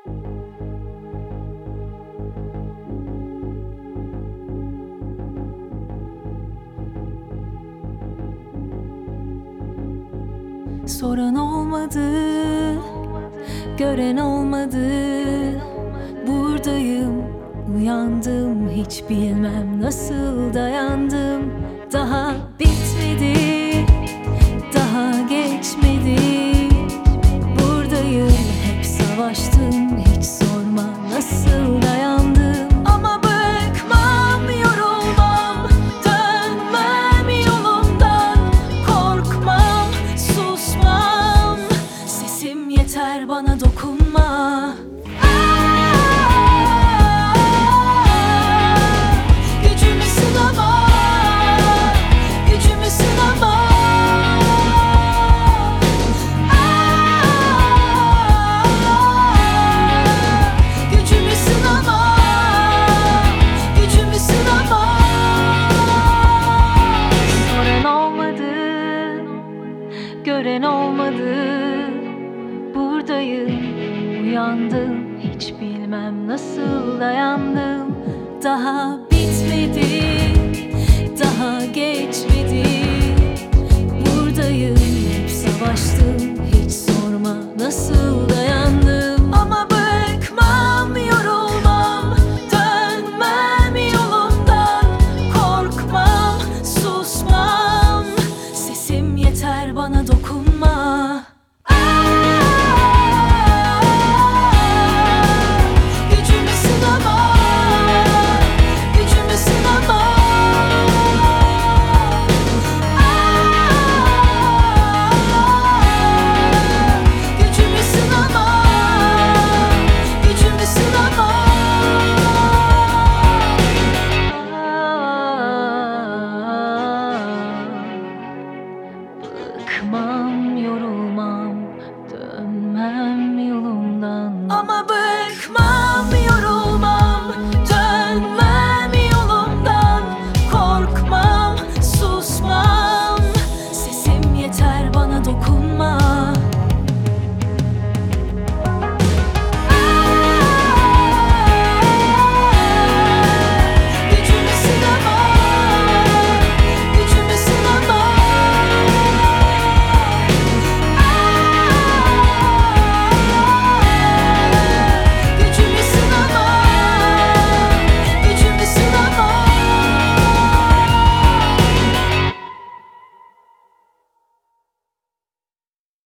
Soran olmadı, gören olmadı. Buradayım, uyandım, hiç bilmem nasıl dayandım. Daha bitmedi, daha geçmedi. Buradayım, hep savaştım, hiç sorma nasıl dayandım. Ama bıkmam, yorulmam, dönmem yolumdan. Korkmam, susmam, sesim yeter bana dokunma. Gücümü sınama, gücümü sınama. Gücümü sınama, gücümü sınama. Soran olmadı, gören olmadı. Buradayım, uyandım, hiç bilmem nasıl dayandım. Daha bitmedi, daha geçmedi. Buradayım, hep savaştım,